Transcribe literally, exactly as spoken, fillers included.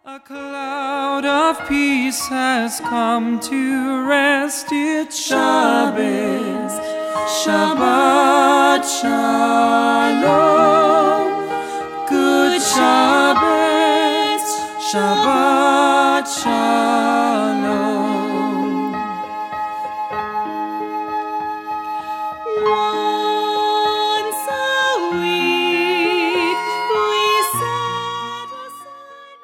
A cloud of peace has come to rest. It's Shabbos, Shabbat Shalom. Good Shabbos, Shabbat Shalom.